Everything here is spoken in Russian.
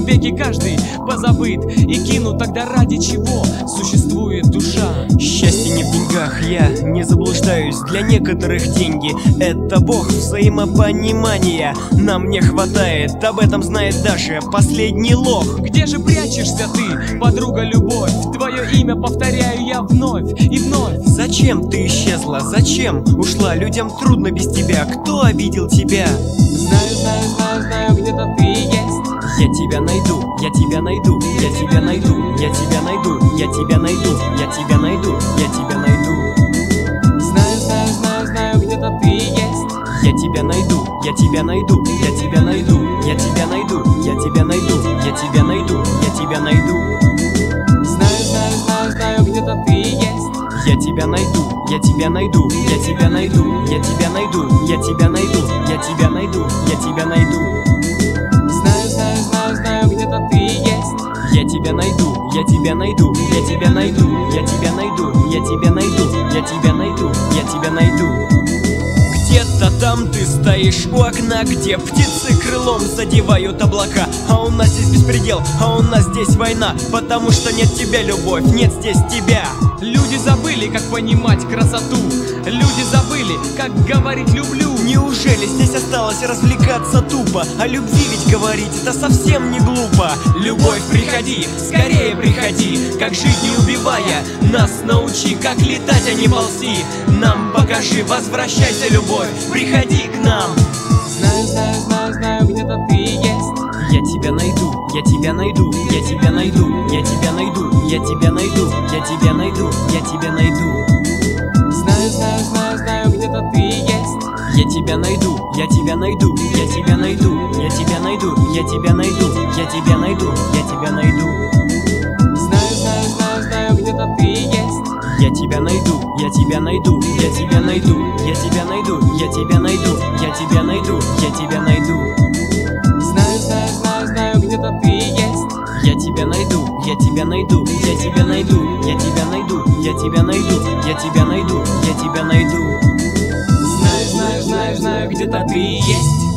веки каждый позабыт и кинут. Тогда ради чего существует душа? Счастье не в деньгах, я не заблуждаюсь. Для некоторых деньги — это бог взаимопонимания. Нам не хватает, об этом знает даже последний лох. Где же прячешься ты, подруга любовь? Твое имя повторяю я вновь и вновь. Зачем ты исчезла? Зачем ушла? Людям трудно без тебя. Кто обидел тебя? Знаю, знаю, знаю, знаю, где-то ты есть. Я тебя найду, я тебя найду, я тебя найду, я тебя найду, я тебя найду, я тебя найду, я тебя найду. Знаю, знаю, знаю, знаю, где-то ты есть. Я тебя найду, я тебя найду, я тебя найду, я тебя найду, я тебя найду, я тебя найду, я тебя найду. Знаю, знаю, знаю, знаю, где-то ты есть. Я тебя найду, я тебя найду, я тебя найду, я тебя найду, я тебя найду, я тебя найду, я тебя найду. Знаю, знаю, знаю, знаю, где-то ты есть. Я тебя найду, я тебя найду, я тебя найду, я тебя найду, я тебя найду, я тебя найду, я тебя найду. Где-то там ты стоишь у окна, где птицы крылом задевают облака. А у нас здесь беспредел, а у нас здесь война. Потому что нет тебя, любовь, нет здесь тебя. Люди забыли, как понимать красоту. Люди забыли, как говорить люблю. Неужели здесь осталось развлекаться тупо? О любви ведь говорить это совсем не глупо. Любовь, приходи, скорее приходи. Как жить не убивая, нас научи. Как летать, а не ползти. Нам покажи, возвращайся, любовь, приходи к нам. Знаю, знаю, знаю, знаю, где-то ты есть. Я тебя найду, я тебя найду, я тебя найду, я тебя найду, я тебя найду, я тебя найду, я тебя найду. Знаю, знаю, знаю, знаю, где-то ты есть. Я тебя найду, я тебя найду, я тебя найду, я тебя найду, я тебя найду, я тебя найду, я тебя найду. Знаю, знаю, знаю, знаю, где-то ты есть. Я тебя найду, я тебя найду, я тебя найду, я тебя найду, я тебя найду, я тебя найду, я тебя найду. Знаю, знаю, знаю, знаю, где-то ты есть. Я тебя найду, я тебя найду, я тебя найду, я тебя найду, я тебя найду, я тебя найду, я тебя найду. Знаю, знаю, знаю, знаю, где-то ты есть.